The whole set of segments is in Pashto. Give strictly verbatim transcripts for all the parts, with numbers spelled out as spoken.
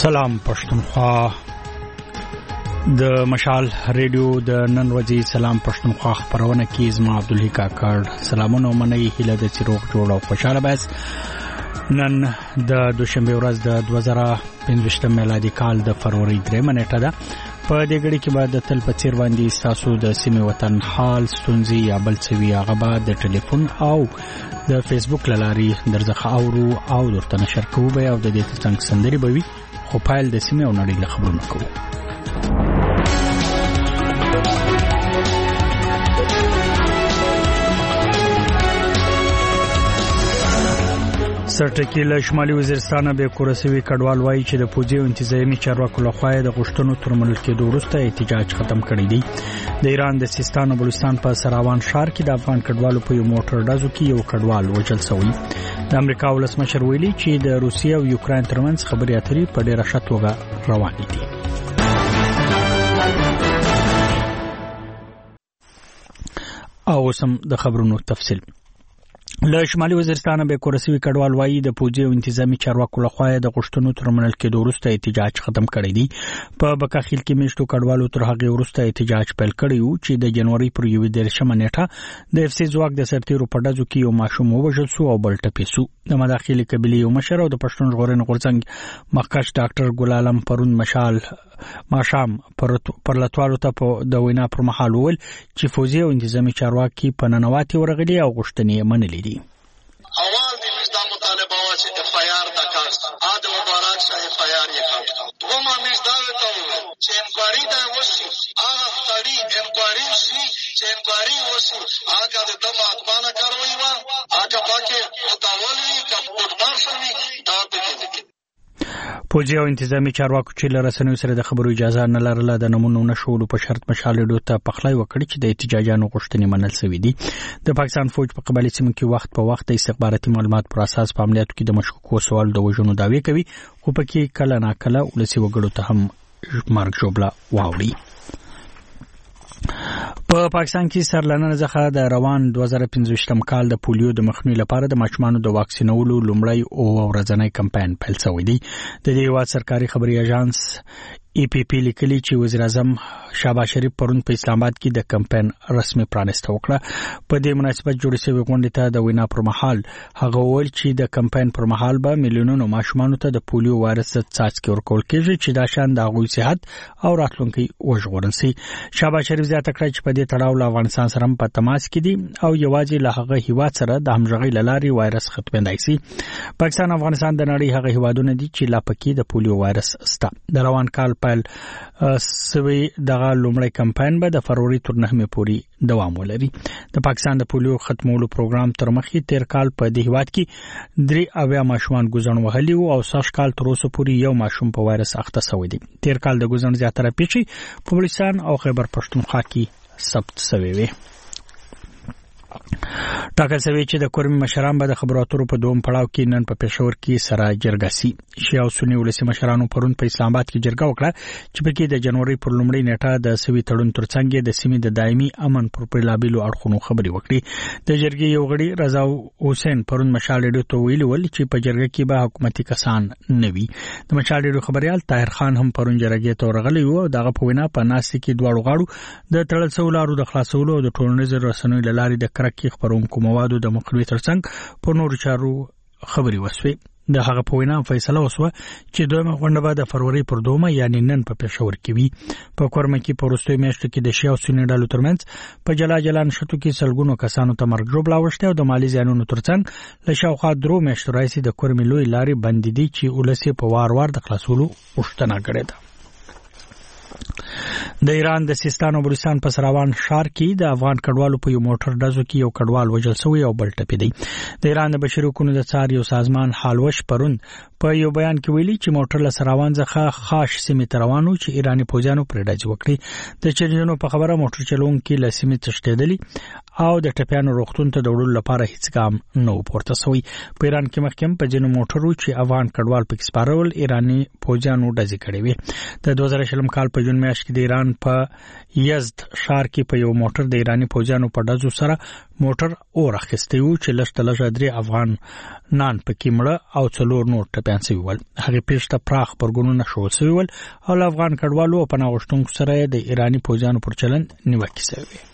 سلام پښتونخوا د مشال ریډیو د نن ورځې سلام پښتونخوا خبرونه کې زما عبدالحی کاکړ سلامونه منئ هیله د چروغ جوړ او خوشاله باز نن د دوشنبه ورځ د دوه زره پنځه میلادي کال د فروری درېمه نیټه ده په دې غړي کې بعد د تل په چیر باندې تاسو د سیمه وطن حال ستونزې یا بل څه وی هغه بعد د ټلیفون او د فیسبوک لاري درځه اورو او درته نشر کوو به او د دې څنګه سندري به وي خو پایل د سیمه او نړۍ له خبرونه کوو سرټکی له شمالي وزیرستان به کورسوي کډوال وایي چې د پوځي او انتظامی چارواکو لخوا د غشتنو ترمنل کې دوروسته احتجاج ختم کړی دی د ایران د سیستان او بلوچستان په سراوان ښار کې د افغان کډوالو په یو موټر ډزو کې یو کډوال وژل شوی د امریکا ولسمشر ویلي چې د روسیې او یوکرين ترمنځ خبرې اترې په ډېره ښه توګه روانې دي او سم د خبرونو تفصیل له شمالي وزیرستان به کورسوي کډوال وایي د پوځي او انتظامی چارواکو لخوا د غشتنو ترمنل کې دوروسته احتجاج ختم کړی دی په بکاخیل کې میشتو کډوالو تر هغه وروسته احتجاج پیل کړی و چې د جنوري پر یو دیرشمه نیټه د اف سي ځواک د سرتیرو په ډزو کې یو ماشوم وژل شو او بل ټپي شو د مداخلي قبيله یو مشر او د پښتون ژغورنې غورځنګ مخکښ ډاکټر ګل عالم پرون مشال ماشام پر لټوالو ته د وینا پر مهال ول چې فوزي او انتظامی چارواکي په ننواتي ورغلي او غشتنې منلې دي اول د مزدا مطالبه وا چې اف آی آر د کاس عادل مبارک شاه اف آی آر یې کاټ دوه مزدا ته چې انکوایري دا وشي هغه تړي انکوایري شي چې انکوایري وشي هغه د دمه اتمانه کاروي وا هغه پاکه متولي کمپوټ مارشل دا په پوځي او انتظامی چارواکو چې لرسنوي سره د خبرو اجازه نه لرله د نمونه نشولو په شرط مشال ډو ته پخلای وکړي چې د احتجاجانو غوښتنې منل شوې دي د پاکستان فوج په قبالي سیمه کې وخت په وخت استخباراتي معلومات پر اساس په عملیاتو کې د مشکوکو سوال د وژنو داوی کوي خو پکې کله ناکله ولسی وګړو ته هم مارګ جوبلا واوري په پاکستان کې سرلانه ځخه د روان دوه زره پنځه کال د پولیو د مخنیوي لپاره د ماشومانو د واکسینولو لومړی او ورځنی کمپاین پیل شوی دی د دې یو سرکاري خبري اژانس ای پی پی لیکلي چې وزیر اعظم شهباز شریف پرون په اسلام آباد کې د کمپاین رسمي پرانسته وکړه په دې مناسبت جوړ شوی غونډه ته د وینا پر مهال هغه ویل چې د کمپاین پر مهال به میلیونونو ماشومانو ته د پولیو وایرس ضد څاڅکي ورکول کېږي چې دا شان د هغوی صحت او راتلونکي وژغورل شي شهباز شریف زیاته کړه چې په دې تړاو له افغانستان سره په تماس کې دي او یوازې له هغه هیواد سره د همغږۍ لاري وایرس ختمېدای شي پاکستان افغانستان د نړۍ هغه هیوادونه دي چې لا پکې د پولیو وایرس شته د روان کال پیل سوي دغه لومړی کمپاین به د فروری تر نهمې پورې دوام ولري د پاکستان د پولیو ختمولو پروګرام تر مخې تیر کال په دې هیواد کې درې اویا ماشومان ګوزن وهلي او سږ کال تر اوسه پورې یو ماشوم په وایرس اخته شوی دی تیر کال د ګوزن زیاتره پیښې په بلوچستان او خیبر پښتونخوا کې ثبت شوی وي ټاکل شوی چې د کورمي مشران به د خبرو اترو په دوم پړاو کې نن په پېښور کې سره جرګه سي شیعه او سنی ولسي مشرانو پرون په اسلام آباد کې جرګه وکړه چې په کې د جنوري پر لومړۍ نیټه د سوي تړون ترڅنګ د سیمې د دایمي امن پر پرلابلو اړخونو خبري وکړي د جرګې یو غړي رضا حسین پرون مشال ډیو ته ویلي ول چې په جرګه کې به حکومتي کسان نه وي د مشال ډیو خبريال طاهر خان هم پرون جرګې ته ورغلی و دغه په وینا په ناس کې دواړو غاړو د تړل سولارو د خلاصولو او د ټولنیزو رسنیو لاري د کرکې خبرونکو موادو د مخنیوي ترڅنګ په نورو چارو خبري وسوي د هغه په وینا فیصله وسوه چې دویمه غونډه به د فروری پر دومه یعنی نن په پېښور کې وي په کورمه کې په وروستیو میاشتو کې د شیعه او سني ډلو ترمنځ په جلا جلا نښتو کې سلګونو کسانو ته مرګ ژوبلا وشته او د مالي زیانونو ترڅنګ له شاوخوا درو میاشتو راځي د کورمې لوی لارې بندې دي چې ولسی په وار وار د خلاصولو غوښتنه کړې ده د ایران د سیستان او بلوچستان په سراوان ښار کې د افغان کډوالو په یو موټر ډزو کې یو کډوال وژل شوی او بل ټپي دی د ایران د بشري حقوقو د څار یو سازمان حالوش پرون په یو بیان کې ویلي چې موټر له سراوان څخه خاص سیمې ته روانو چې ایرانی پوځیانو پرې ډز وکړي د چرجنو په خبره موټر چلونکي له سیمې تښتېدلی او د ټپيانو روغتون ته د وړلو لپاره هیڅ ګام نه پورته شوی په ایران کې مخکې په جنو موټرو چې افغان کډوال پکې سپارول ایرانی پوځیانو ډز کړي وي د دوه زره شلم کال په جون میاشت کې د ایران ایران په یزد ښار کې په یو موټر د ایرانی پوځیانو په ډزو سره موټر اور اخیستی و چې لږ تلږه درې افغان نان پکې مړه او څلور نور ټپیان شوي ول. هغې پیښې ته پراخ غبرګونونه ښودل شوي ول او له افغان کډوالو او پناه غوښتونکو سره د ایرانی پوځیانو پر چلند نیوکې شوې.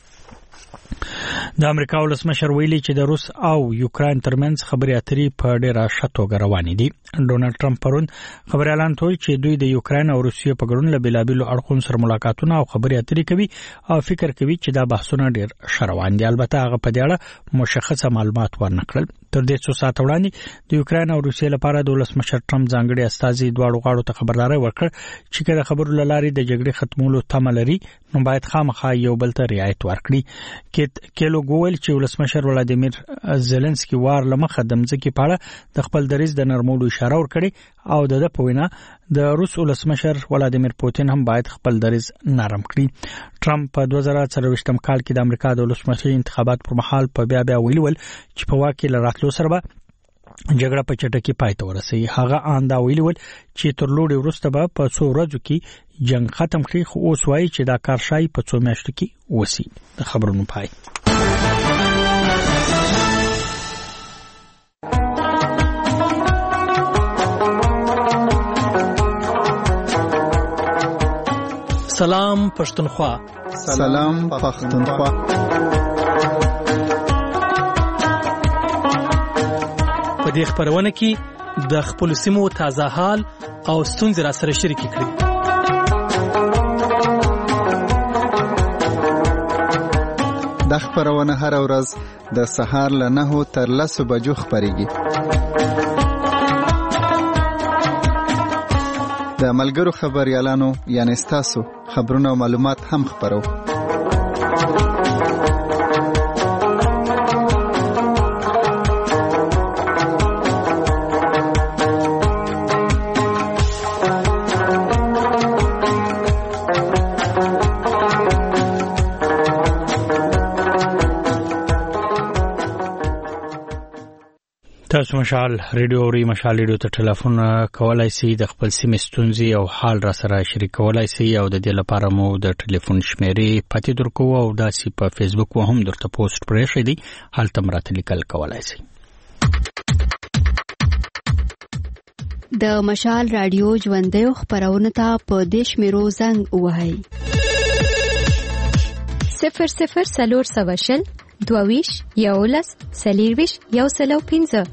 د امریکا ولسمشر ویلي چې د روس او یوکرين ترمنځ خبرې اترې په ډېره ښه توګه روانې دي. ډونالد ټرمپ پرون خبري اعلان کړ چې دوی د یوکرين او روسیې په ګډون له بېلابېلو اړخونو سره ملاقاتونه او خبرې اترې کوي او فکر کوي چې دا بحثونه ډېر ښه روان دي. البته هغه په دې اړه مشخصه معلومات ورنکړل. تر دې څو ساعت وړاندې د یوکرين او روسیې لپاره د ولسمشر ټرمپ ځانګړي استازي دواړو غاړو ته خبرداري ورکړ چې کله خبرو لاري د جګړې ختمولو تمه لري نو باید خامخا یو بل ته رعایت ورکړي. کېلو ګوول چې ولسمشر ولادیمیر زيلنسکي وار لمخه د مځکې په اړه د خپل دریځ د نرمولو اشاره ورکړي او د په وینا د روس ولسمشر ولادیمیر پوتین هم باید خپل دریځ نرم کړي. ټرمپ په دوه زره څلوېښتم کال کې د امریکا د ولسمشر انتخابات پر مهال په بیا بیا ویلول چې په واکه لراتلو سره به جګړه په چټکۍ پای ته ورسېږي. هغه آندا ویلول چې تر لوړې وروسته به په څو ورځو کې جنگ ختم کړي خو اوس وایي چې دا کار شای په څو میاشتو کې وسی. د خبرونو پای. سلام پښتونخوا. سلام پښتونخوا. په دې خبرونه کې د خپل سیمو تازه حال او ستونزې را سره شریک کړئ. د خبرونه هر ورځ د سهار له نهو تر لسو بجو خبريږي. د ملګرو خبريالانو یعنی تاسو خبرونه او معلومات هم خبرو. تاسو مشال ریډیو او مشال ریډیو ته ټلیفون کولای شئ د خپل سیمې ستونزې او حال را سره شریکولای شئ او د دې لپاره مو د ټلیفون شمیرې پاتې درکو او داسې په فیسبوک و هم درته پوسټ پرې شئ دي هلته مرته لیکل کولای شئ. د مشال رادیو ژوندۍ خبرونه ته په دیش میرو زنګ وهاي صفر صفر سلور سواشل دوویش یولس سلیرویش یو سلو پینزه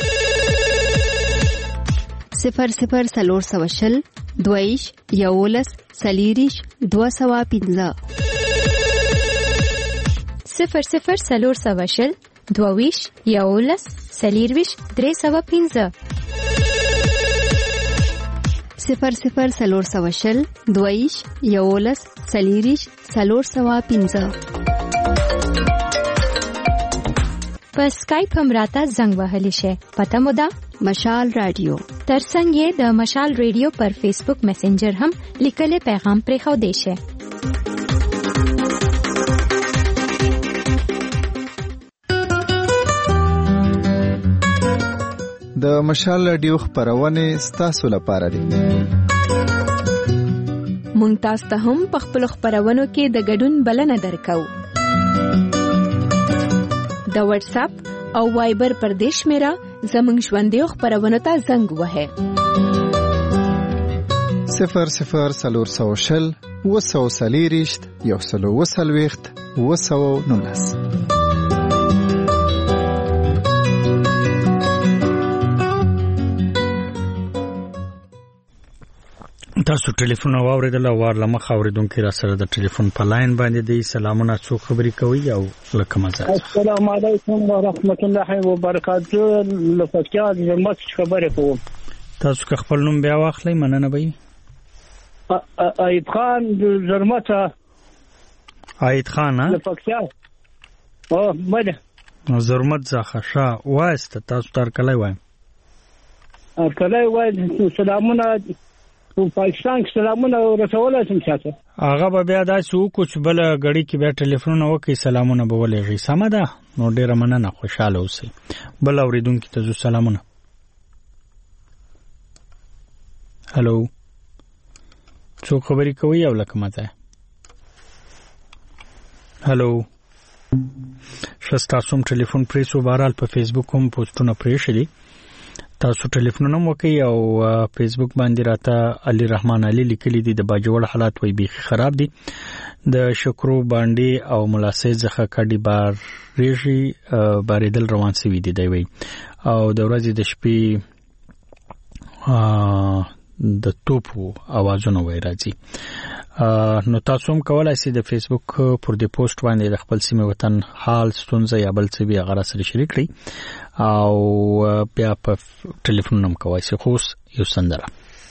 صفر صفر سلور سواشل دوویش یولس سلیریش دو سوا پینزه صفر صفر سلور سواشل دوویش یولس سلیرویش درې سوا پینزه صفر صفر سلور سواشل دوویش یولس سلیریش سلور سوا پینزه. په سکایپ هم راته زنګ وهلی شي. پته مو ده مشال رادیو. ترڅنګ یې د مشال ریډیو پر فیسبوک میسنجر هم لیکل پیغام پرې خو دی شي. د مشال رادیو خبرونه ستاسو لپاره دي. مونږ تاسو ته هم په خپل خبرونو کې د ګډون بلنه درکو. د واتس اپ او وایبر پر دیش میرا زمنګ ژوندۍ خبرونه ته زنګ وهه صفر صفر سلور سوشل وسو سلیریشت یو سلو وسلويخت وسو نونس. تاسو ټلیفون واوریدل او ورلمه اوریدونکو را سره د ټلیفون په لاین باندې دی. سلامونه، څو خبرې کوي او لکه مزه. السلام علیکم ورحمت الله وبرکاته. لپاره د مات خبرې کوم. تاسو که خپل نوم بیا واخلئ مننه به. ایت خان زرمته. ایت خان ها لپاره او مده زرمت زخه شا واسته تاسو تر کله وایم. کله وایم سلامونه په پاکستان کې سلامونه ورسولای شم چاته. هغه به بیا داسې وکړو چې بل غړي کې بیا ټلیفون وکړي سلامونه به ولېږي. سمه ده نو ډیره مننه، خوشاله اوسئ. بل اوریدونکو ته زو سلامونه. هلو څوک خبرې کوي او لکه ماته هالو شستا سوم ټلیفون پریسو بهرحال په فیسبوک هم پوسټونه پریښي دي تاسو ټلیفونونه مو کوي او فیسبوک باندې راته علي رحمان علي لیکلي دي د باجوړ حالات وي بيخي خراب دي د شکرو باندې او ملاسې ځخه کډي بار ریشي باریدل روان سوي دي دی وي او د ورځې د شپې د توپو आवाजونه وای راځي نو تاسو هم کولای شئ د فیسبوک پر دې پوسټ باندې د خپل سیمه وطن حال ستونزه یا بل څه به غره سره شریک کړئ او بیا په ټلیفون نم کوي چې خو یو سندره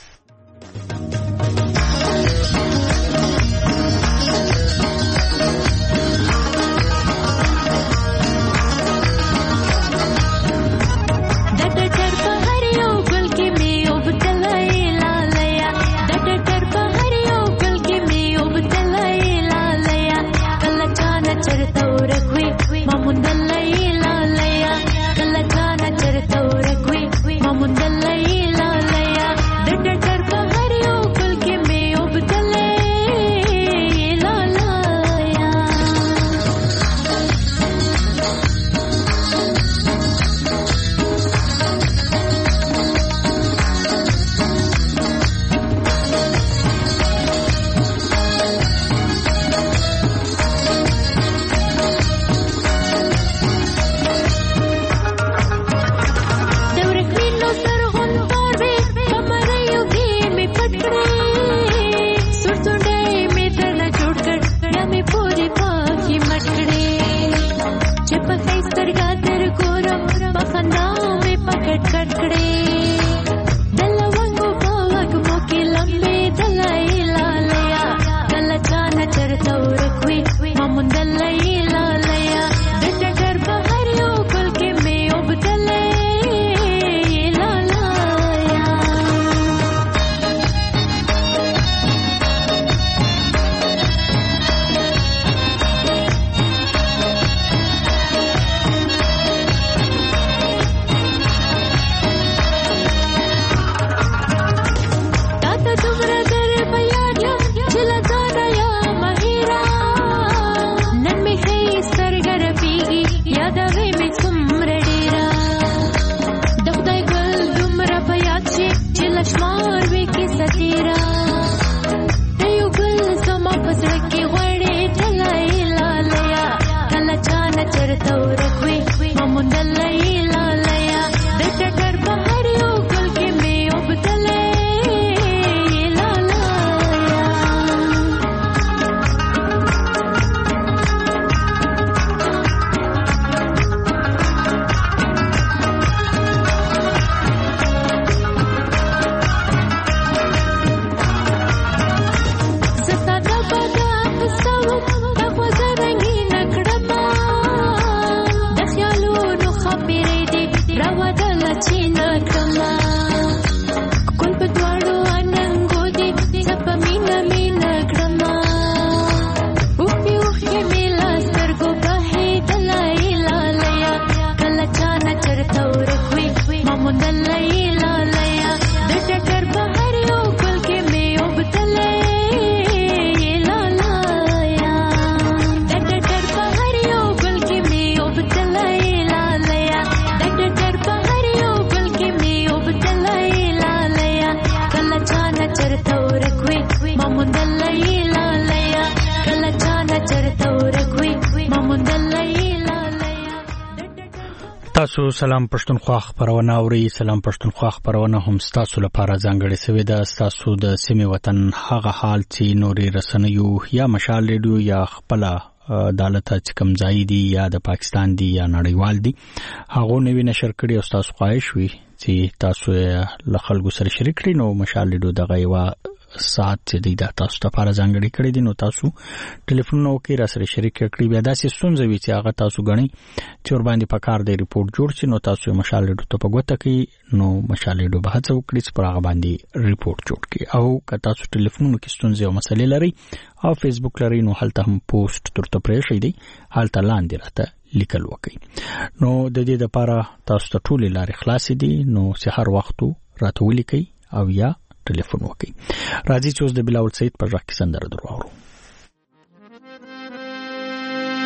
تاسو سلام پښتونخوا خبرونه اوري سلام پښتونخوا خبرونه هم تاسو لپاره ځانګړې سوي ده تاسو د سیمه وطن هغه حال چې نوري رسنیو یا مشال ریډیو یا خپل عدالت چې کم ځای دی یا د پاکستان دی یا نړیوال دی هغه نوی نشر کړي او تاسو خواهش وي چې تاسو له خلکو سره شریک کړئ نو مشال ریډیو دغه یو سات چې دی دا تاسو ته لپاره ځانګړي کړی دي نو تاسو ټلیفون نو کې را سره شریک کړئ بیا داسې ستونزې وي چې هغه تاسو غني چې ور باندې پکار دی ریپورت جوړ شي نو تاسو مشال ریډیو ته پګوته کې نو مشال ریډیو به هڅه وکړي چې پر هغه باندې ریپورت جوړ کړي او که تاسو ټلیفون کې ستونزې او مسلې لري او فیسبوک لري نو هلته هم پوسټ ترته پرې شي دی هلته لاندې راته لیکل وکړي نو د دې لپاره تاسو ته ټول لارې خلاص دي نو سحر وختو راته ولیکي او یا ټلیفون وکړي راځي چې اوس د بلاول سید پر راکې سندره درو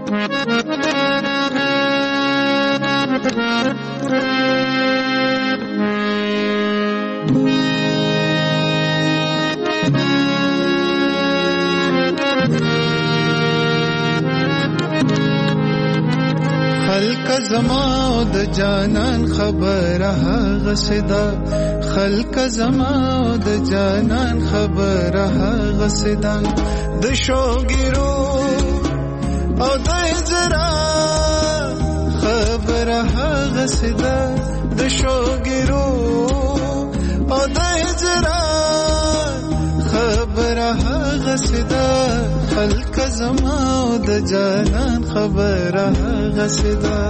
خلق زما او د جانان خبره هغه صدا خلق زما او د جانان خبره هغه صدا د شوګیرو او د هجرا خبره هغه صدا د شوګیرو او د هجرا خبره هغه صدا خلق زما او د جانان خبره هغه صدا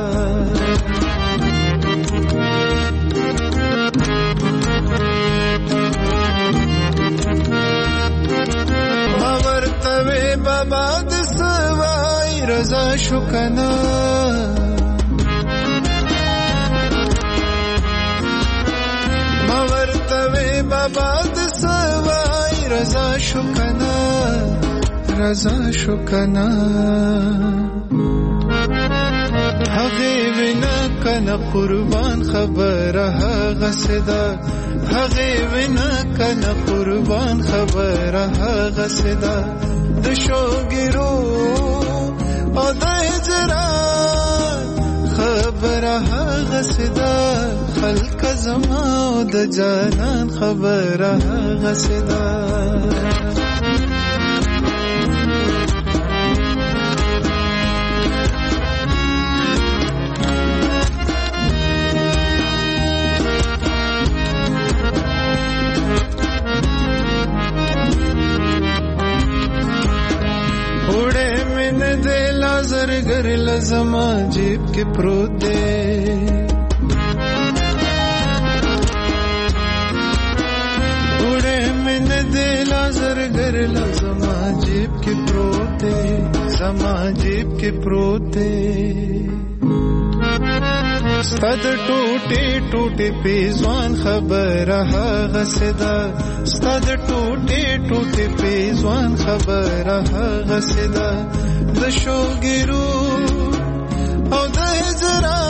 ما ورته بابا د سوای رضا شو کنا ما ورته بابا د سوای رضا شو کنا رضا شو کنا هغه وینا کنا قربان خبره هغه صدا هغه وینا کنا قربان خبره هغه صدا د شوګیرو او د هجرا خبره هغه صدا خلق زما او د جانان خبره هغه صدا زرگر لزما جیب کے پروت دے اڑے من دلا زرگر لزما جیب کے پروت دے زما جیب کے پروت دے ستد ٹوٹے ٹوٹے پیزوان خبر هغه صدا ستد ټوټه ټوټه پیزوان خبر هغه صدا د شوګیرو او د هجرا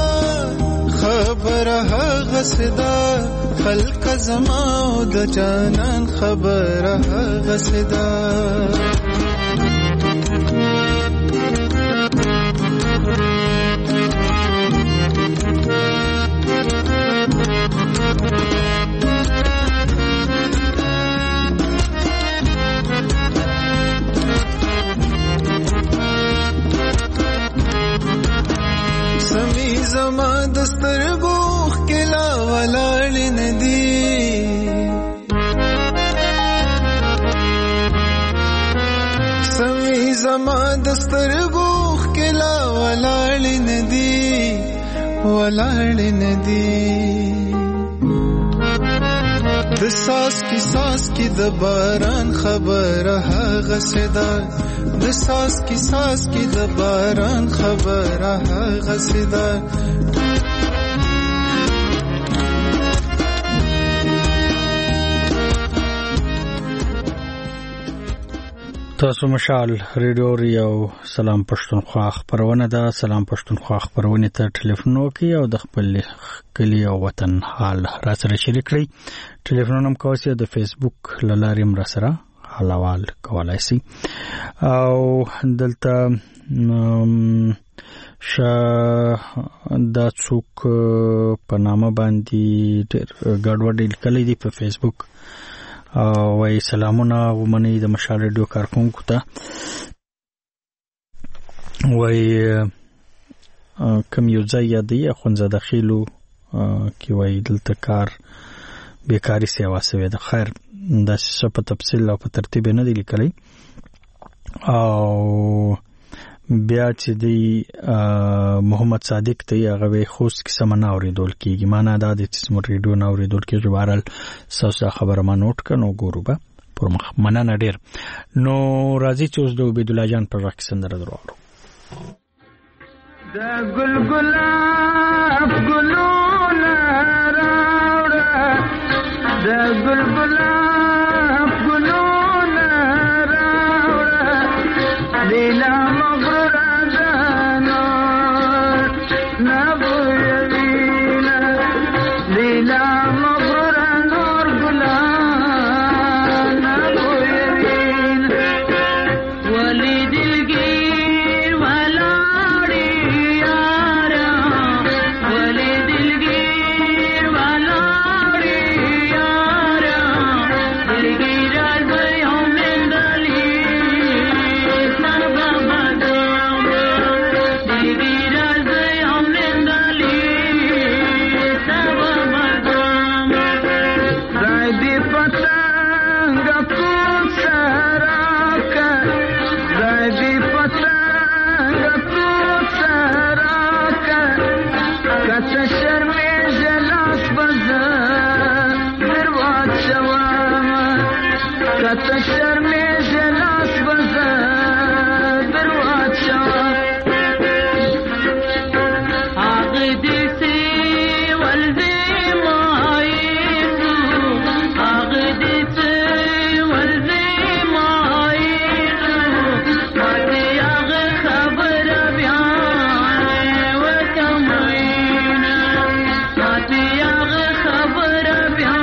خبر هغه صدا خلق زما او د جانان خبر هغه صدا زما دستر گوخ کلا ولاړ ندی سمي زما دستر گوخ کلا ولاړ ندی ولاړ ندی د ساس کی ساس کی د باران خبر هغه صدا د ساس کی ساس کی د باران خبر هغه صدا تاسو مشال ریډیو ریو سلام پښتونخوا خبرونه ده سلام پښتونخوا خبرونه ته ټلیفون وکي او د خپل کلی او وطن حال را سره شریک کړئ ټلیفون هم کوي د فیسبوک لارې مر سره حلوال کولای شي او دلته ش دا څوک په نامه باندې ګډوډ لیکلي دي په فیسبوک او وای سلامونه ومني د مشال ریډیو کارکونکو ته وای کوم یو ځای دی خونځه داخلو کی وای دلته کار بیکاری سیوا سوي د خیر د څه په تفصیل او په ترتیب نه دی لیکلی او بیا چې دی محمد صادق ته هغه خوست کې سمنا اوریدل کیږي معنا دا د چې سم ریډیو نه اوریدل کیږي بهرال سوسه خبره ما نوٹ کړو ګورو به پر مخ مننه ډیر نو راځي چې اوس د عبد الله جان پر وخت سندره درو د ګل ګلاب ګلونه راوړه د ګل ګلاب ګلونه راوړه لیلا مغرور راته شرمېږي لاس به زه در واچوم هغه داسې ولدې مایېږو هغه داسې ولدې مایېږو ماتې هغه خبره بیا وکړم ماتې هغه خبره بیا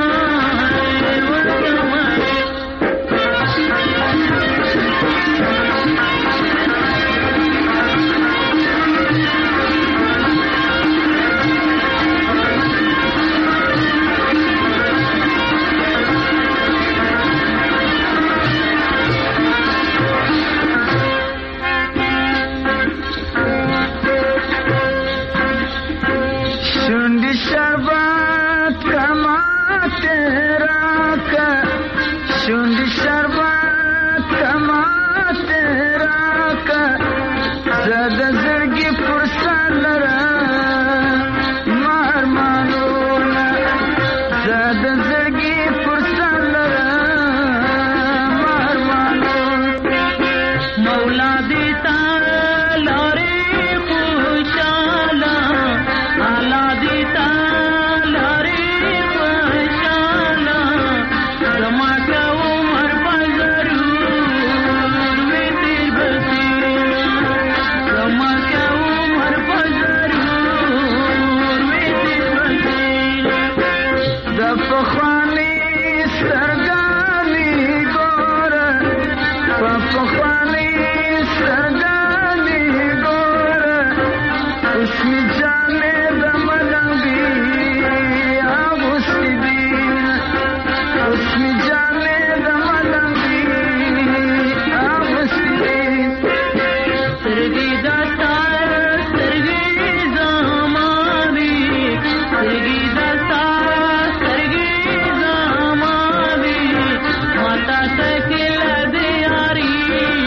شونډې شربت کما تیرا کا شونډې شربت کما تیرا کا زه د زړګي پر سر لرم مارمانونه زه د زړګي پر سر لرم مارمانونه مولا دې تا لارې خوشاله الله دې تا لارې خوشاله زما که عمر په ضرور وي تېر به تېر زما که عمر په ضرور وي تېر به تېر د پخواني سترګانې ګوره په پخواني سترګانې ګوره اوس مې جانې د ملنګي اغوستې دي اوس مې جانې د ملنګي اغوستې دي سترګې د تا سترګې زما دي سترګې د تا سترګې زما دي ماته تکله د یاري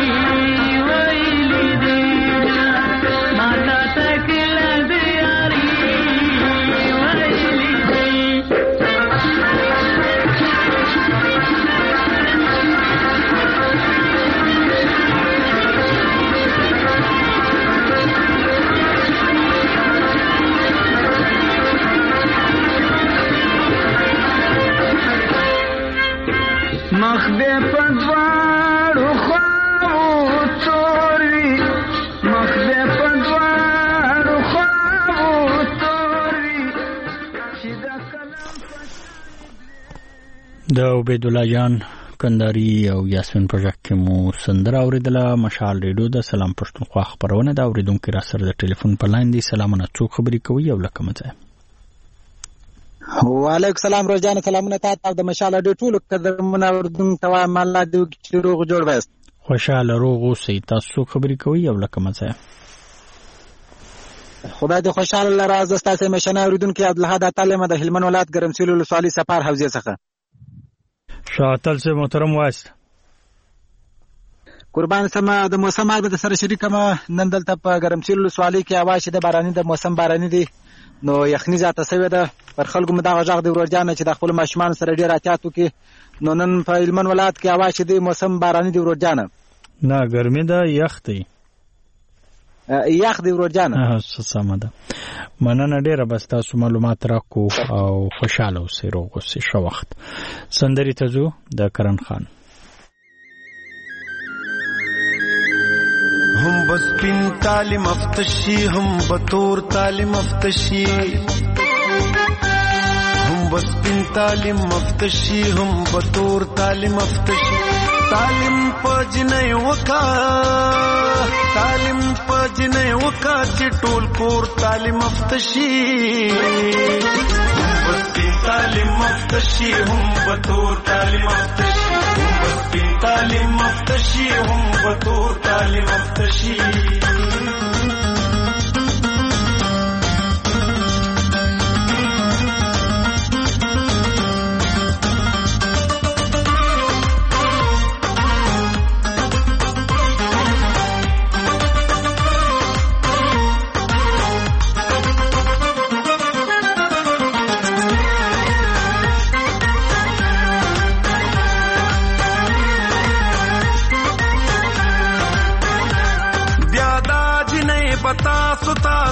ویلې دي ماته تکله د یاري ویلې دي مخ دې په دواړو خواوو تور وي مخ دې په دواړو خواوو تور وي چې د قلم د عبید الله جان کنداري او یاسمین پروژیکټ کې مو سندره اوریدله. مشال ریډیو د سلام پښتونخوا خبرونه ده. اوریدونکي را سره د ټلیفون په لاین دي. سلامونه، څوک خبرې کوي او له کومه ځای؟ وعلیکم سلام روزانه سلامونه تاسو او د مشال ډېر ټول قدرمنه اوریدونکو ته وایم الله دې وکړي روغ جوړ وایست. خوشاله روغ اوسئ. تاسو خبرې کوي او له کومه ځای؟ خدای دې خوشاله لره. زه ستاسو مشنه اوریدونکو عبدالحد اتلم د هلمند ولایت ګرمسیر ولسوالۍ سپار حوزې څخه. شاتل سے محترم وایست. قربان سم د موسم حال به سره شریکم. نن دلته په ګرمسیر ولسوالۍ کې هوا شیده باراني د موسم باراني دی نو یخني زیاته شوې ده. پر خلکو مې دغه غږ د ورورجانه چې د خپل ماشومان سره ډېر احتیاط وکړي. نو نن په هلمند ولایت کې هوا شیده موسم باراني دی ورورجانه. نه ګرمي ده یخ دی یخ دی ورورجانه. څه سمه ده. مننه ډېره. بس تاسو معلومات راکو او خوشاله اوسئ روغ اوسئ. ښه وخت. سندرې ته ځو د کرن خان. هم بس پین تعلیم افتشی هم بطور تعلیم افتشی هم بس پین تعلیم افتشی هم بطور تعلیم افتشی تعلیم پجنه وکا تعلیم پجنه وکا چې ټول کور تعلیم افتشی هم بس پین تعلیم افتشی هم بطور تعلیم افتشی هم بس پین تعلیم افتشی هم بطور تعلیم افتشی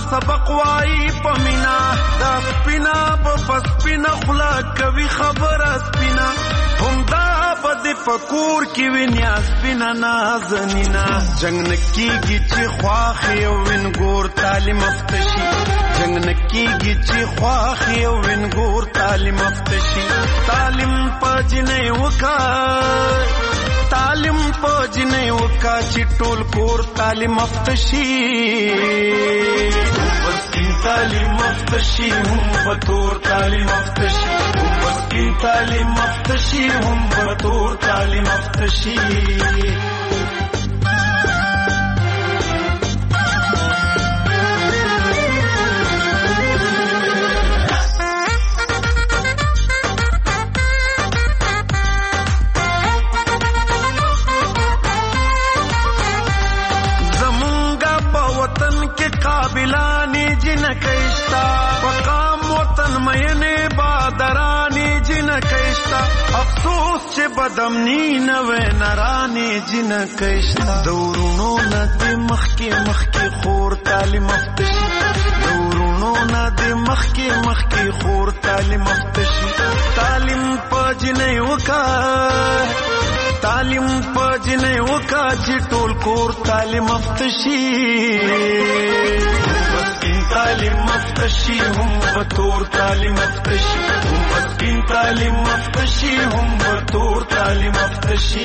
سبق وای پمینا دا سپینا په پسپینا خلا کوي خبر سپینا هم دا بد فکور کی وینیا سپینا نازنینا جنگ نکیږي چې خواخ یو وین ګور تعلیم افتشي جنگ نکیږي چې خواخ یو وین ګور تعلیم افتشي تعلیم پجنې وکا تعلیم پجنې وکا چې ټول کور تعلیم افتشي بس تعلیم افتشي هم بطور تعلیم افتشي بس تعلیم افتشي هم بطور تعلیم افتشي قابلانی جن کشتا مقام وطن مینه بادرانی جن کشتا افسوس چه بدمنی نوے نرانی جن کشتا دورونو ندی مخی مخی خور تعلیم افتشی دورونو ندی مخی مخی خور تعلیم افتشی تعلیم پجنه وکا تعلیم پجنه وکا چې ټول کور تعلیم افتشي بس تعلیم افتشي هم بطور تعلیم افتشي بس تعلیم افتشي هم بطور تعلیم افتشي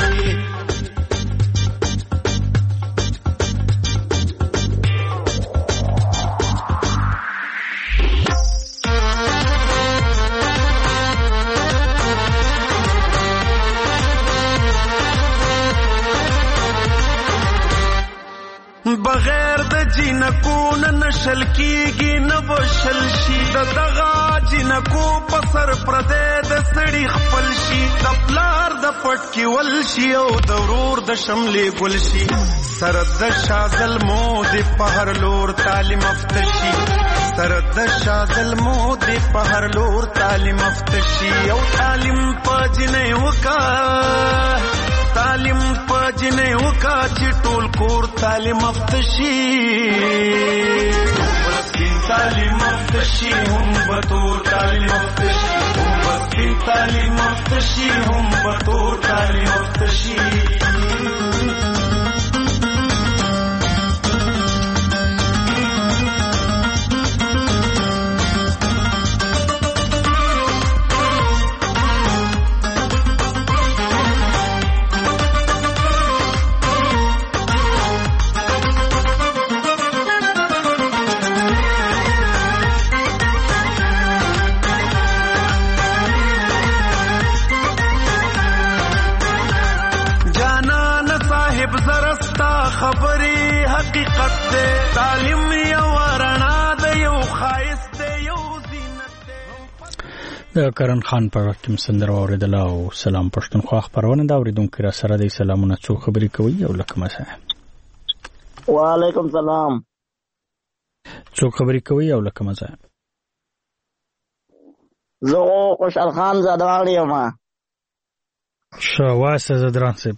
بغیر د جنکو نه نشل کیږي نه بشل شي د دغه جنکو په سر پردې د سړي خپل شي د پلار د پټ کې ول شي او د ورور د شملې ګل شي سر د شازل مو د په هر لور تعلیم افتشي سر د شازل مو د په هر لور تعلیم افتشي او تعلیم پجنې وکا تعلیم پجنې وکا چې ټول کور تعلیم افتشي بس تعلیم افتشي هم بطور تعلیم افتشي بس تعلیم افتشي هم بطور تعلیم افتشي خبري حقیقت دے تعلیم یو رڼا د یو خایست دی یو زینت دی د کرن خان په وخت کې سندره اوریدل او سلام پښتونخوا خبرونه دا اوریدونکو را سره د سلامونه څو خبري کوي او لکه مزه وعلیکم سلام څو خبري کوي او لکه مزه زه خوشحال خان زادوال یم شواسه زدران سب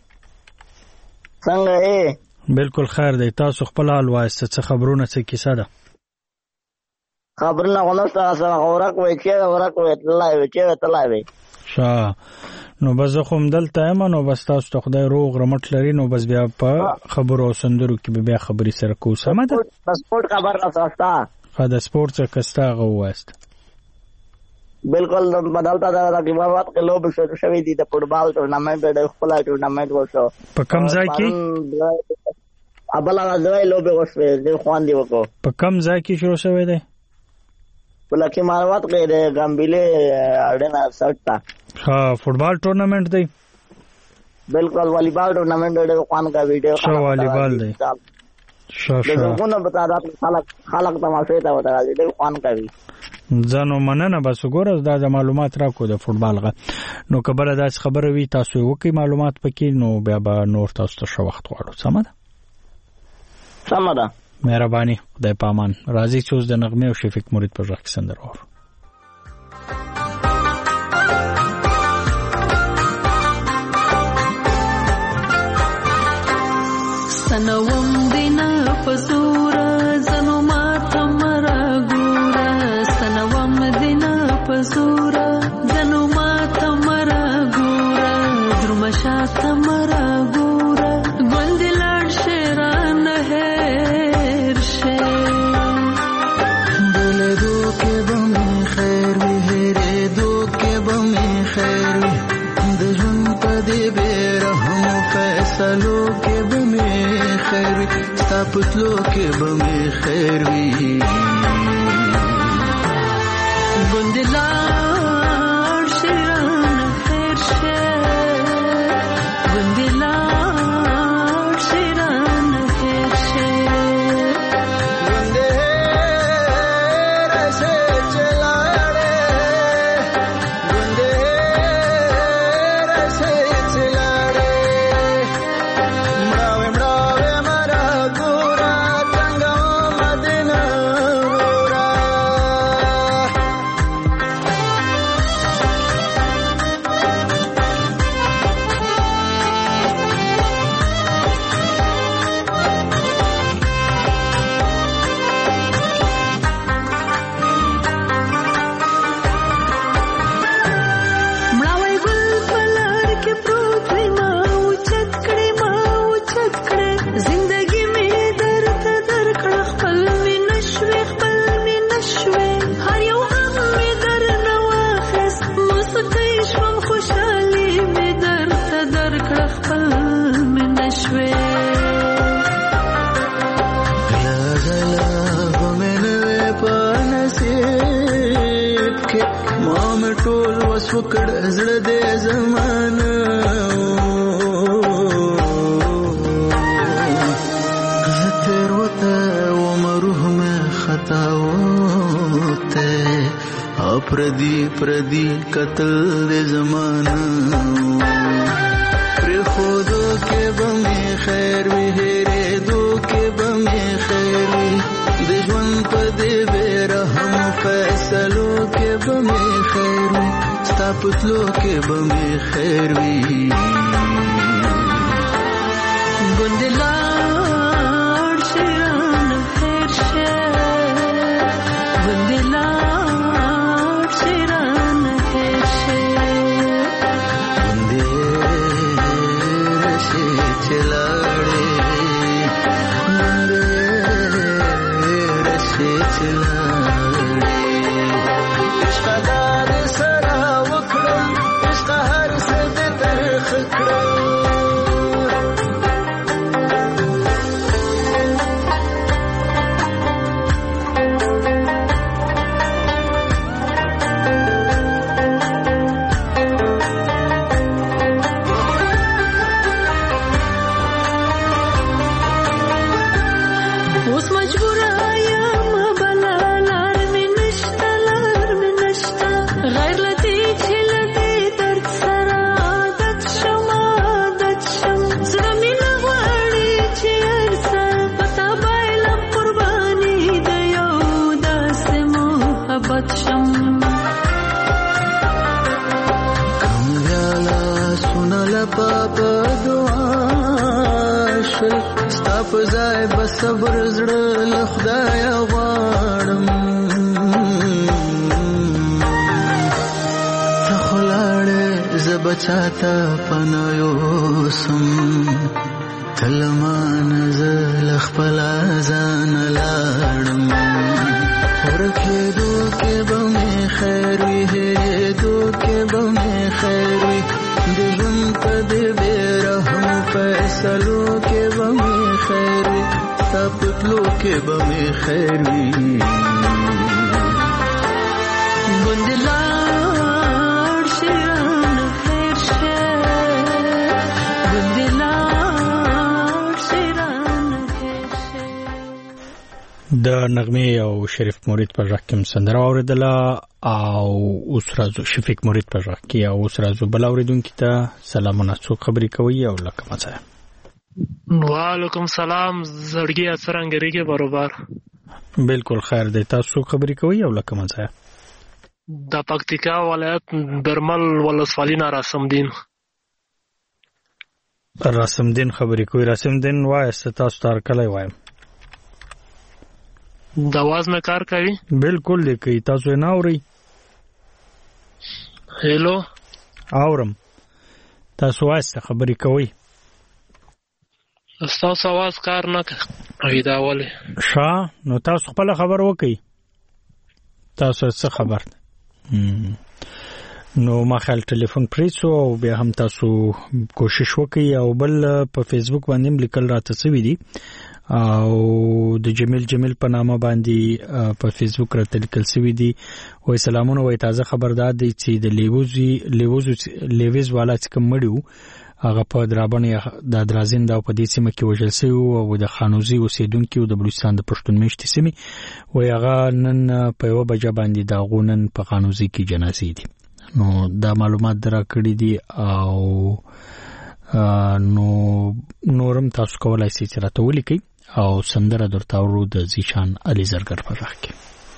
څنګه یې بالکل خیر دی تاسو خپل حال وایسته څه خبرونه څه کیسه ده خبرونه غونسته سره اورک وای چې اورک وای تلای وای چې تلای وای شا نو بس خو مدلته یم نو بس تاسو ته خدای روغ رمټ لري نو بس بیا په خبرو او سندرو کې بیا خبري سره کو سم ده سپورت خبر راځه خا د سپورت څخه کستا غوست بالکل بدلتا دا د کیباوات کې لوب شروع شوی دی د فوټبال ټورنمنت د خپل ټورنمنت وشو په کم ځای کې ابل راځي لوب وشو د خوان دی وکړو په کم ځای کې شروع شوی دی ولکه ماروات کې د ګامبلې اړه سټا ها فوټبال ټورنمنت دی بالکل والیبال ټورنمنت د خوان کا ویډیو شو والیبال دی شو شو دغه بتا دا خلک خلک تماشې ته وتا دي د خوان کوي ځانو مننه بس وګوره دا د معلومات راکو د فوټبال غ نو کبل دا خبره وی تاسو وکي معلومات پکې نو بیا به نور تاسو ته شو وخت غواړو سم ده سم ده مهرباني خدای پامان راضي چوز د نغمه او شفیق مرید پر ځخ سندر اور سنوم دینا فزور زنو ما شاته مرا ګوره ګوند لاړ شیران هیر شه بلدو کې بمې خیر وي هېرېدو کې بمې خیر وي د ژوند په دې بې رحمو فیصلو کې بمې خیر وي ستا په تلو کې بمې خیر وي ګوند لاړ شیران هیر شه ګوند لاړ شیران هیر شه ګوند هیر شه چې لاړې ګوند هیر شه چې لاړې مړاوې مړاوې مرا ګوره څنګه مدینه ګوره مړاوی ګل په لار کې پروت وي ما اوچت کړې ما اوچت کړې زندګي مې درته درکړه خپل مې نشوې خپل مې نشوې هر یو غم مې درنه واخیست موسیقۍ شوم خوشحالي مې درته درکړه خپل مې نشوې غلا غلا بمې نوې په نصیب کې ما مې ټول وس وکړ زړه دې زمانه زه تېروته وم روح مې خطا وته او پردي پردي قتل دې زمانه پرېښودو کې بمې خیر وي هېرېدو کې بمې خیر وي د ژوند په دې بې رحمو فیصلو کې بمې خیر وي ستا په تلو کې بمې خیر وي ګوند لاړ شیران هیر شه ګوند لاړ شیران هیر شه ګوند هیر شه چې لاړې ګوند هیر شه چې لاړې عشقه دا دې سره وکړم عشقه هر څه دې ترخ کړم اوس مجبوره یم بله لار مې نشته لار مې نشته غیر له دې چې له دې درد سره عادت شم عادت شم زړه مې نه غواړي چې هر څه په تا بایلم قرباني د یو داسې محبت شم کمزالا سونه لپا په دعا شل ستا په ځای به صبر زړه له خدایه غواړم ته خو لاړې زه به چاته پناه یوسم ته له مانه زه له خپله ځانه لاړم ورکېدو کې به مې خیر وي هېرېدو کې به مې خیر وي د ژوند په دې بې رحمو فیصلو کې به مې خیر وي ستا په تلو کې به مې خیر وي ګوند لاړ شیران هیر شه ګوند لاړ شیران هیر شه د نغمې او شریف مرید په ژغ کې سندره اوریدله او اوس راځو شفیق مرید په ژغ کې او اوس راځو بل اوریدونکي ته سلامونه څوک خبرې کوي او لکه مڅه وعلیکم سلام زړګي څرنګه ریګه برابر بالکل خیر دی تاسو خبرې کوي او لکه مڅه د پکتیکا ولایت برمل ولسوالۍ نه راسم دین راسم دین خبرې کوي راسم دین وایسته تاسو تار کله وایم د आवाज نه کار کوي بالکل دی کوي تاسو نه اوري هلو اورم تاسو واسه خبرې کوي تاسو आवाज کار نه کوي دا ولې شا نو تاسو خپل خبر وکي تاسو څه خبر نو ما خل ټلیفون پریسو او بیا هم تاسو کوشش وکي او بل په فیسبوک باندې لیکل راته څه وی دي او د جمیل جمیل په نامه باندې په فیسبوک راته لیکل څه وی دي وای سلامونه وای تازه خبردار دي چې د لیوزي لیوزو لیوز والا چې کوم مړیو هغه په درابنې د درازین دا په دې سیمه کې وژل شوی او د خانوزي اوسیدونکو د بلوچستان د پښتون میشتې سیمه وای هغه نن په یو بجه باندې دا غونن په خانوزي کې جنازې دي نو دا معلومات درا کړی دي او نو نورم تاسو کولای شئ چې راته ولیکئ او سندره درته ورو د زیشان علي زرګر په غږ کې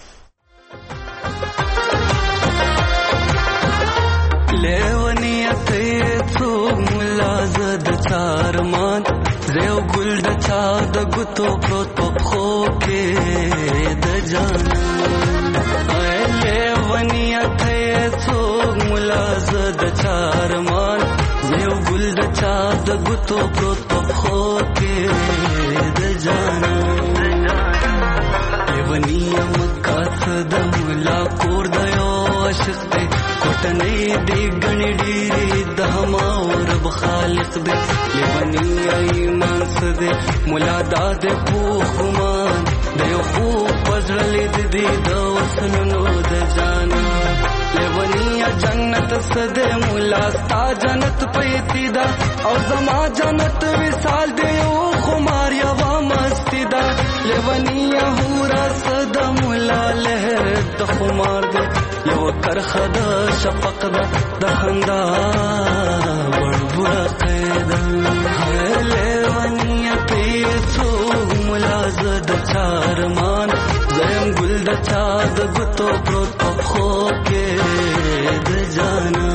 لیونیت څو ملازد چارمان زیو ګل د چا د ګوتو پروت په خو کې د جان لیونیت څو ملازد چارمان زیو ګل د چا د ګوتو پروت په خو کې د جان لیونیا مکا د ملا کور د یو عاشق دی کوټنې دی غنی ډیری د ما رب خالق دی لیونیا ایمان سده مولا داد په ګمان د یو خو پزړلې دی د وسنو د جانا لیونیا جنت سده مولا ستا جنت پیتی دا او زما جنت وصال دی او خمار یوا مستی دا لیونیا هورا سده مولا لهر د خمار دی یو کرخه د شفق د د خندا بڑبڑا قیدا لیونیا پیسو ملازد چارمان زیم گل د چا د گتو پروت پخو کې د جانا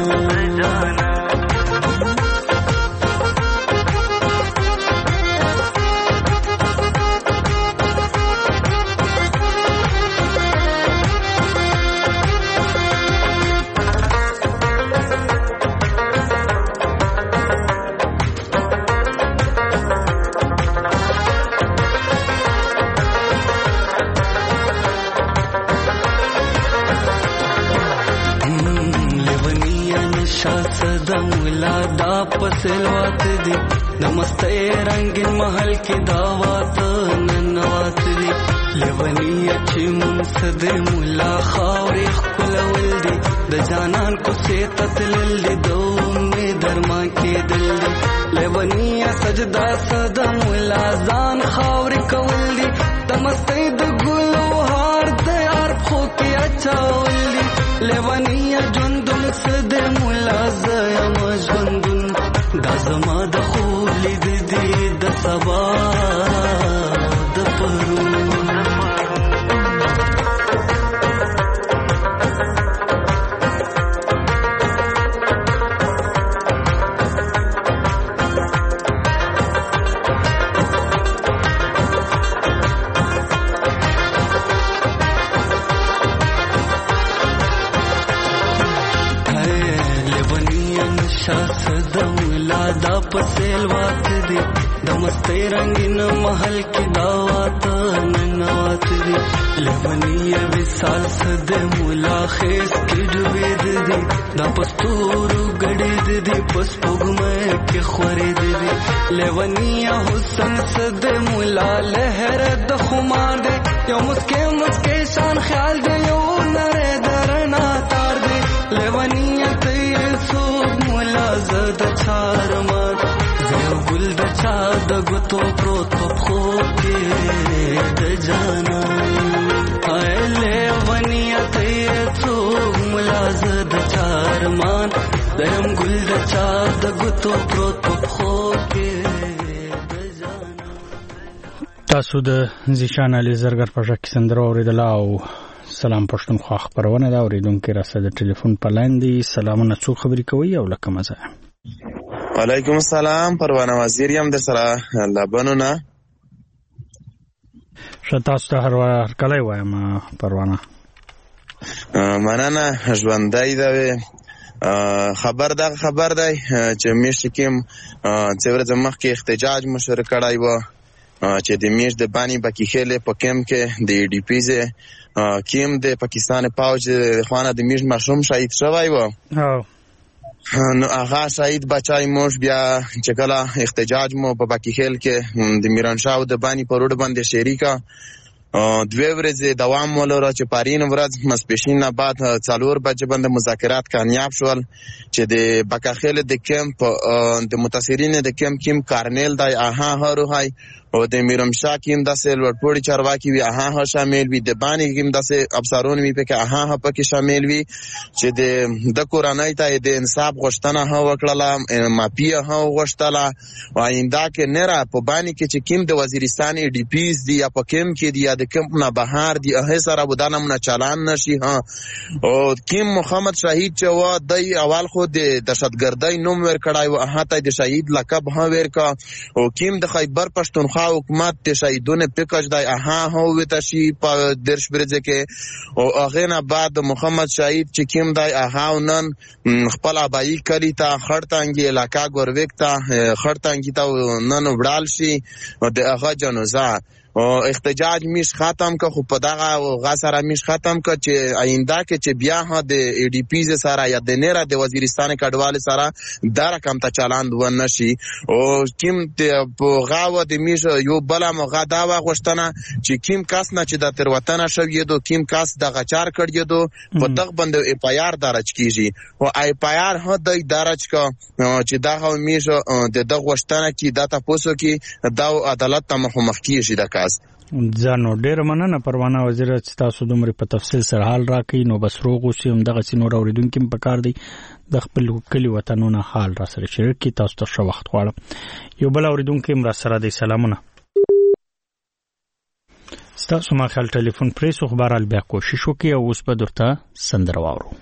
پسلوات دی نمستے رنگین محل کی دعوات ننوات دی لیونی اچھی منصد مولا خاوری خلول دی د جانان کو سیتت للی دو میں درما کی دل دی لیونی سجدہ صدا مولا زان خاوری کول دی دمستے د گلو ہار دیار خو کی اچھا ولی لیونی جندن صد مولا زیم جندن دا زما د خولی د دې د سبا د پرو پسیل وات دی دمستے رنگین محل کی دعوات ننوات دی لیونی وصال صد مولا خیس کی ڈوبید دی دا پستورو گڑید دی پس پگمے کی خورید دی لیونی حسن صد مولا لہر د خمار دی یو مسکے مسکے شان خیال دی یو نرے درنا تار دی لیونی تیر سوگ مولا زد چار مار زیو گل د چا د گتو پروت پخو کې د جانا آئے لیونیا تیر سوگ مولا زد چار مان زیم گل د چا د گتو پروت پخو کې د جانا تاسو د زیشان علي زرګر په ژغ کې سندره اوریدله او سلام پښتونخوا خبرونه دا اوریدونکو را سره د ټلیفون په لاین دي سلامونه څو خبرې کوي او لکه مزه وعلیکم السلام پروانه وزیر یم در سره لبنونه شتاست هر هر کله وایم پروانه مننه ژوندۍ ده خبر دا خبر دی چې میشت کوم څه ورځې مخکې احتجاج مشر کړی و چې د میشت د بانی بکیخیل په کم کې د ډي پی زه کیم د پاکستان پاوج خوانه د میشت مشروم شهید شوی و نو هغه شهید بچای موش بیا چې کله احتجاج مو په بکیخیل کې د میرانشاه د بانی په روډ باندې شریکا دوه ورځې دوام ولر چې پارین ورځ مسپشین نه بعد څلور بجې باندې مذاکرات کامیاب شول چې د بکاخیل د کمپ د متاثرین د کمپ کیم کارنل دای اها هروهای او د میرمشاه کیم د سلورپوړي چارواکي وی اها ها شامل وي د بانی کیم د افسرون وی په کې اها ها پکې شامل وي چې د د قرانای ته د انصاف غوښتنه ها وکړه ماپیه ها غوښتله و آینده کې نره په بانی کې چې کیم د وزیرستان ډي پیز دی یا په کیم کې دی د کمپ نه بهر دی هه سره ودانم نه چالان نشي ها او کیم محمد شهید چې و د اول خو د دهشتګردۍ نوم ور کړای و هه ته د شهید لقب ها ورکا او کیم د خیبر پښتونخوا حکومت د شهیدونه پکاج دی اها هو وته شي په درش برځه کې او هغه نه بعد محمد شهید چې کیم دی اها نن خپل ابای کلی ته خړتانګي علاقہ ګورویک ته خړتانګي ته نن وړال شي د هغه جنازه او احتجاج میش ختم که خو په دغه غا سره میش ختم که چې آینده کې چې بیا ها د ای ډي پی سره یا د نره د وزیرستان کډوال سره دا رقم ته چالان و نشي او کیم په غاوه د میش یو بل مغه دا وغښتنه چې کیم کس نه چې د تر وطن شوی دو کیم کس د غچار کړی دو په دغه بند ای پی آر درج کیږي او ای پی آر ها د درج کا چې دا میش د دغه وښتنه کې د تاسو کې دا عدالت ته مخ کیږي د ځانو ډیر مننه پروانه وزیر چې تاسو دومره په تفصیل سره حال راکې نو بس روغ اوسئ هم دغه سينور اوریدونکو په کار دی د خپل کلی وطنونو حال را سره شریک کی تاسو ته ښه وخت غواړم یو بل اوریدونکو هم را سره دی سلامونه تاسو ما خپل ټلیفون پریس خبر ال بیا کوشش وکي او اوس په درته سندره واورو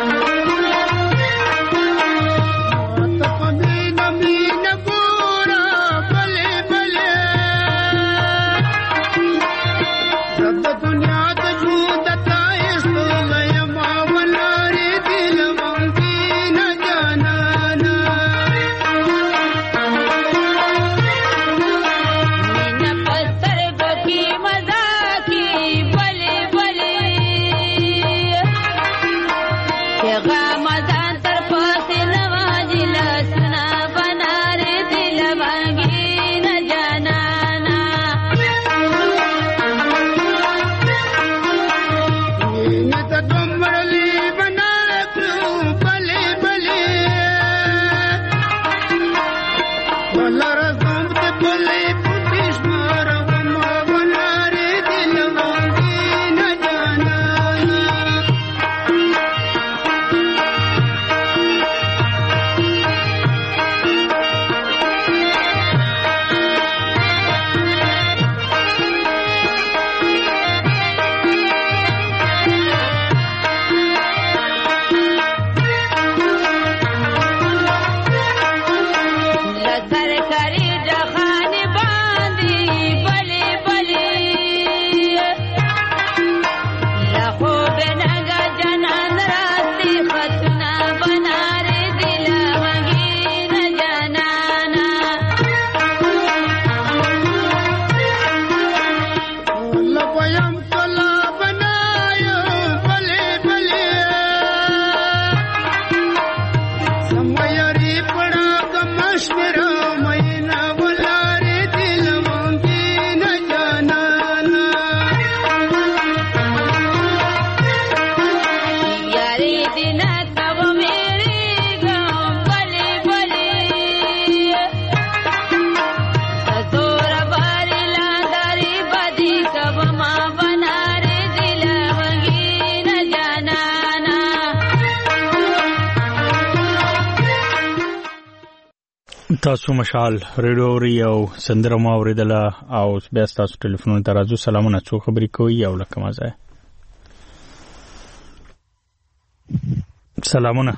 Nami na pura تاسو مشال ریډیو ری او سندره ما اوریدله او بیا تاسو ټلیفون ته راځو. سلامونه، څو خبرې کوي او لکه مزه. سلامونه.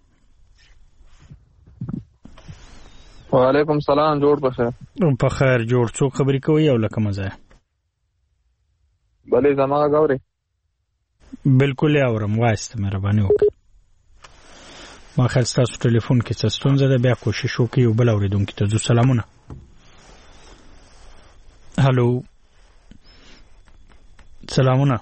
وعلیکم سلام. جوړ بخیر. په خیر جوړ. څو خبرې کوي او لکه مزه. بلې زما غاوري بالکل اورم، واسطه مهرباني وکړه. ما خل تاسو ټلیفون کې څه ستونزه ده، بیا کوشش وکړئ او بل اوریدونکو ته. سلامونه. هالو سلامونه.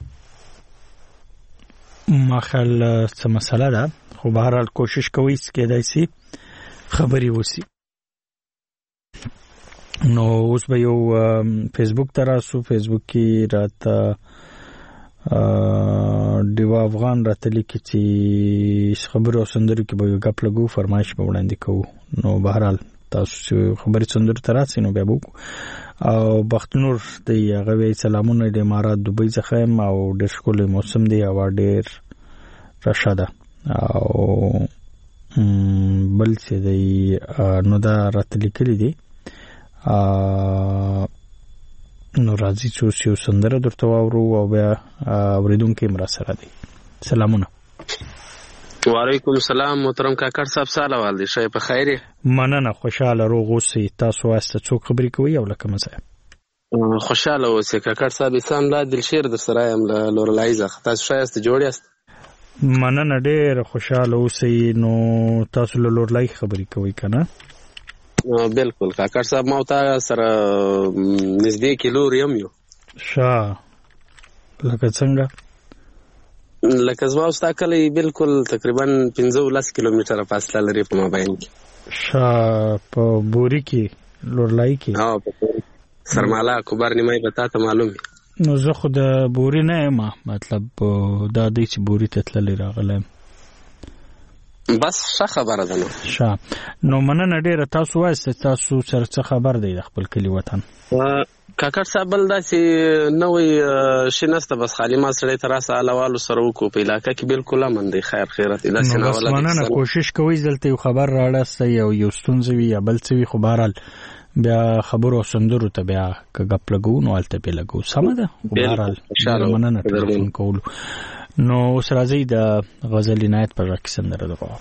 ما خل څه مسله ده، خو بهر حال کوشش کوئ کېدای شي خبري وسی. نو اوس به یو فیسبوک ته راسو. فیسبوک کې راته دیوا افغان راته لیکي چې خبرو او سندرو کې به یو غپ لګو، فرمایش به وړاندې کوو. نو بهر حال تاسو خبرې سندرو ته راسئ نو بیا به وکړو. او بختنور دی هغه وی سلامونه د امارات دوبۍ څخه یم او ډېر ښکلی موسم دی، هوا ډېر رشه ده. او بل څه دی نو دا راته لیکلي دي. نو راځي چې یو سندره درته واورو او بیا اوریدونکي مر سره دي. سلامونه. وعلیکم السلام محترم کاکړ صاحب، سلام والدي شای په خیره. مننه، خوشاله روغ اوسئ. تاسو واسطه څوک خبرې کوي او لکه مزه. خوشاله اوسئ کاکړ صاحب. اسلام لا دلشیر در سره یم لورلایزه. تاسو شایسته جوړ یاست. مننه، ډېر خوشاله اوسئ. نو تاسو له لورلای خبرې کوي کنه؟ بالکل کاکړ صاحب، ما تا سره نږدې کیلو یم یو. شا لکه څنګه؟ لکه زما او ستا کلی بالکل تقریبا پنځه ولس کیلومتره فاصله لري په مابین کې. شا په بوري کې لورلای کې؟ ها په سرمالا کوبر نیمای به تاسو معلوم. نو زه خو د بوري نه یم، مطلب دا دی چې بوري ته تللی راغلم. بس ښه خبره ده. نو ښه نو مننه ډېره. تاسو وایسته تاسو سره څه خبر دی د خپل کلي وطن؟ کاکړ صاحب بل داسې نوی شي نسته، بس خالي ما سړی ته راسه هلوالو سره وکړو په علاقه کې بالکل امن دی، خیر خیرت دی. داسې نو بس مننه، کوشش کوئ دلته یو خبر راړستی او یو ستونزه وي یا بل څه وي، خو بهرحال بیا خبرو او سندرو ته بیا که ګپ لګو نو هلته پې لګو. سمه ده. بهرحال مننه ټلیفون کولو. نو اوس راځئ د غزل عنایت په غږ کې سندره درغواړو.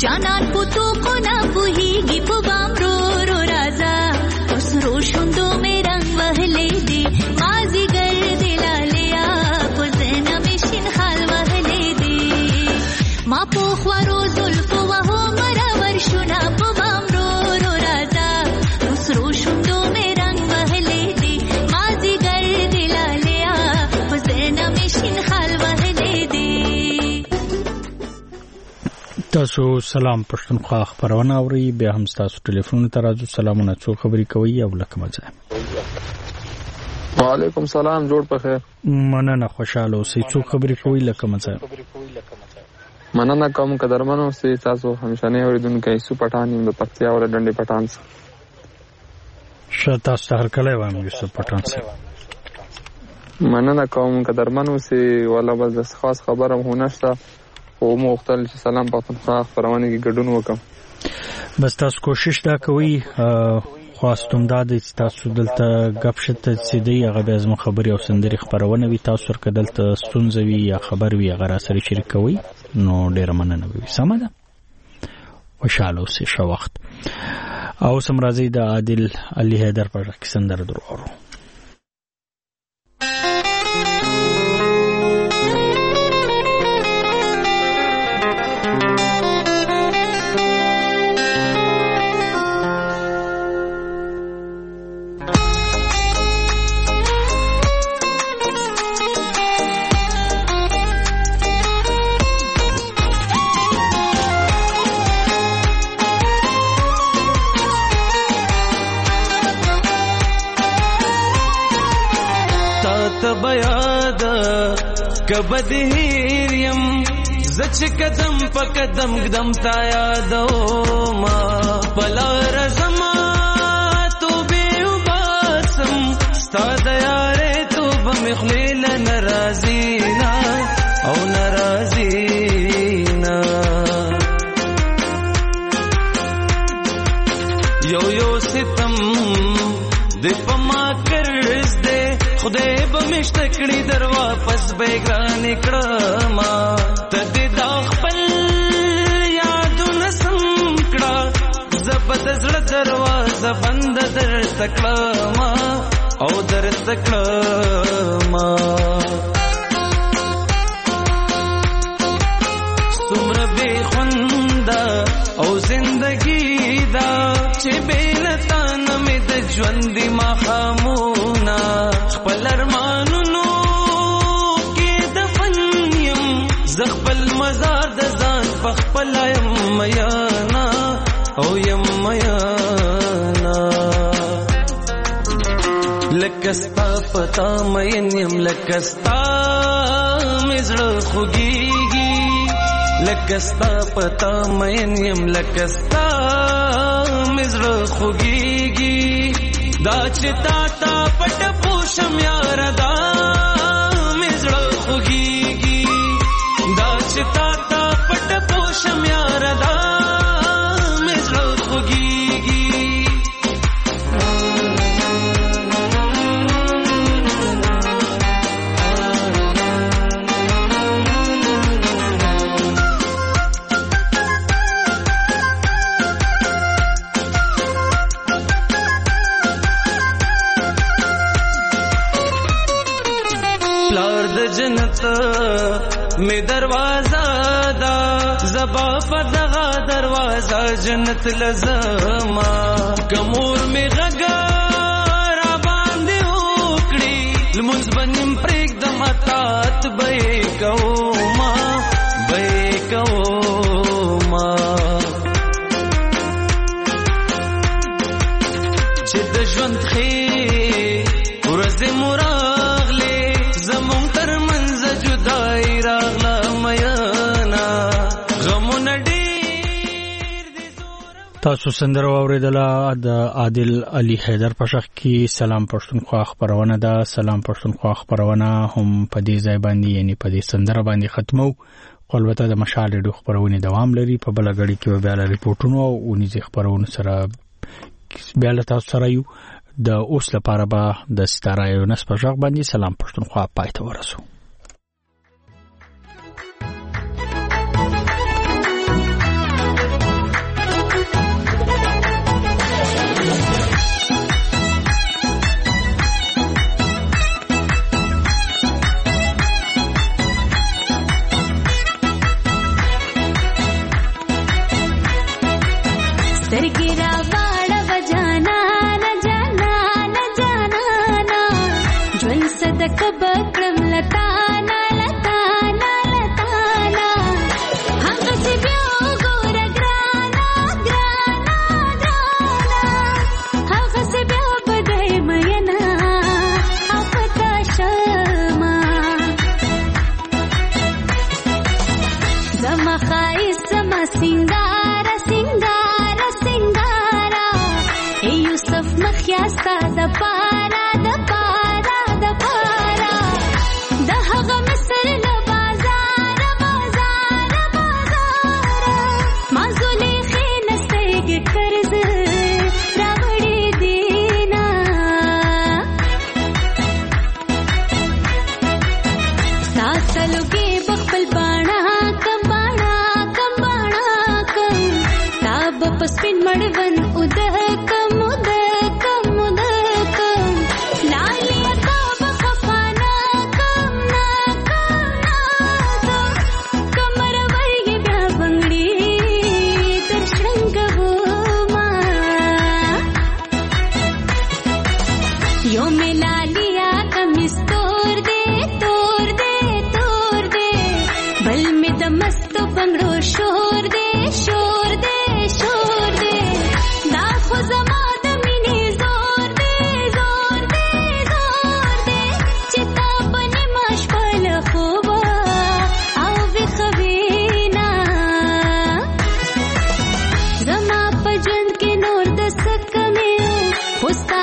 جانان پوتو کو نا پوهیږي په بام رو رو راځه اوس روشوندو مې رنگ وهلې دي مازیګر دی لالیا په زنه مې شین خال وهلې دي ما په خوارو زلفو وهو مرور شونا په بام رو رو راځه اوس روشوندو مې رنگ وهلې دي مازیګر دی لالیا په زنه مې شین خال وهلې دي. تاسو سلام پښتونخوا خبرونه اوري بیا هم تاسو ټلیفون ته راځو سلامونه څو خبرې کوي او لکه مزه. وعلیکم سلام جوړ په خیر. مننه خوشاله اوسئ څو خبرې کوي لکه مزه. مننه کوم قدرمن اوسئ تاسو همیشنه اوریدونکو یوسف پټان د پکتیا ول ډنډې پټان څخه. شه تاسو هر کله وایم یوسف پټان څخه. مننه کوم قدرمن اوسئ ولا بس خاص خبره هونه شته او مختل چې سلام پښتونخوا خبرونه کې ګډون وکم. بس تاسو کوشش دا کوي خواستم دا د تاسو دلته غب شته چې دی هغه به زمو خبري او سندري خبرونه وي تاسو ورکه دلته ستونزوي یا خبر وي هغه سره شریک کوي نو ډیر مننه وي سمه ده خوشاله اوسئ ښه وخت او سم راځي د عادل علي حیدر پر کیسندر درو کبد هیریم زچ قدم په قدم قدم تا یادو ما بلا رزما تو به وباسم ستاد یاره تو بمخلیل ناراضینا او ناراضینا یو یو ستم د پما کرز دے خدای به مشتکړي در واپس بیگان کړما تدې دا خپل یادونه سمکړه زبد زړه دروازه بند در تکړما او در تکړما څومره بے خوندا او زندگی دا چې بینتا نمې د ژوند ما خامونا خپل ارمانونو کې دفن یم زخپل مزار د ځان په خپل یم میانا او یم میانا لکستا پتا مین یم لکستا مزړه خوږیږي لکستا پتا مین یم لکستا مزړه خوږیږي دا چې تا تا پټ پوشم یار دا مزړه خوږیږي دا چې تا تا پټ پوشم یار دا مزړه خوږیږي میں دروازہ دا زبا پدغا دروازہ جنت لزما کمور میں غگا را باندې وکړي لمونځ بنیم پرېږ د متات به کوما به کوما چې د ژوند خې ورځې مراغلې زمونږ تر منځ جدای راغله میانا غمونه ډېر تاسو سندره واوریدله د عادل علي حیدر په شخ کې سلام پښتونخوا خبرونه ده سلام پښتونخوا خبرونه هم په دې ځای باندې یعنی په دې سندره باندې ختمو البته د مشال ډو خبرونه دوام لري په بل غړي کې بیا له ریپورتونو او نيزي خبرونه سره بیا له تاسو سره یو د اوس لپاره به د ستاره یو نس په ځای باندې سلام پښتونخوا پاتې ورسو پسپین مړون اودہ کم اودہ کم اودہ کم لالی اکاب خفانا کم نا کم نا کم کمر ورگی بیا بنگڑی درشنگ ہوما یو میں لالیا کمیس تور دے تور دے تور دے بل میں دمست بنگڑو شور دے شور دے شور دے دا خو زما د مینې زور دے زور دے زور دے چې تا بنې ماش پل خوبا او بخوینا زما په ژوند کې نور د څه کمی خو